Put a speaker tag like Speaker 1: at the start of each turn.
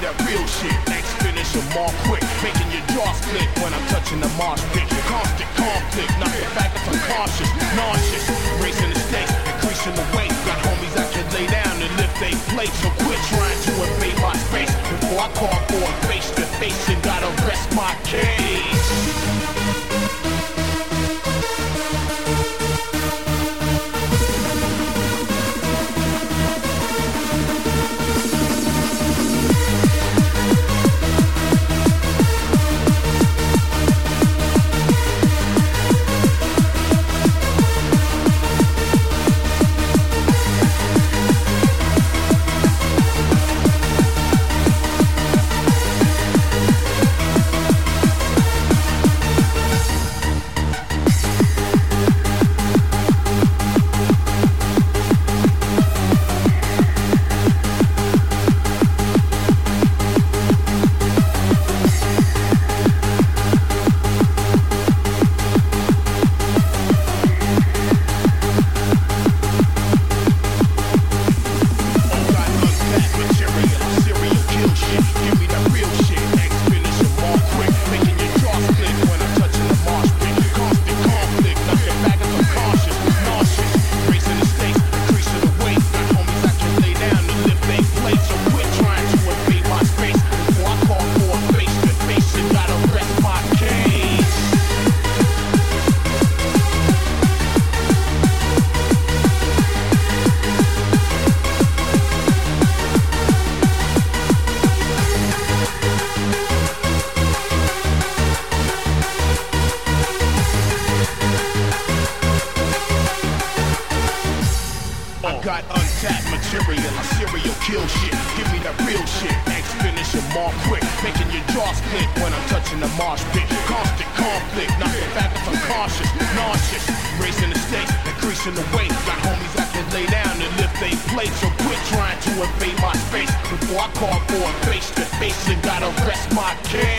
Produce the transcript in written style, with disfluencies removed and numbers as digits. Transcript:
Speaker 1: that real shit. Exponential more quick, making your jaw split when I'm touching the marsh pit. Constant conflict, knock the fact that I'm cautious, nauseous, raising the stakes, increasing the weight. Got homies that can lay down and lift they plate, so quit trying to invade my space before I call for a face to face and gotta rest my case. Got untapped material, I serial kill shit. Give me that real shit, exponential more quick, making your jaw split when I'm touching the marsh pit. Constant conflict, not the fact that I'm cautious, nauseous, raising the stakes, increasing the weight. Got homies that can lay down and lift they plate, so quit trying to invade my space before I call for a face to face and gotta rest my case.